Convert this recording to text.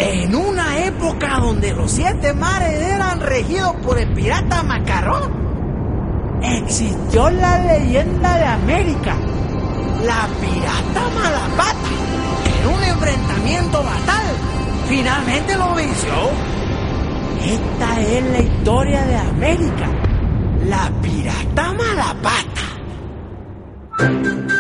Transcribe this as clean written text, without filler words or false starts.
En una época donde los 7 mares eran regidos por el pirata Macarrón, existió la leyenda de América, la pirata Malapata. En un enfrentamiento fatal, finalmente lo venció. Esta es la historia de América, la pirata Malapata.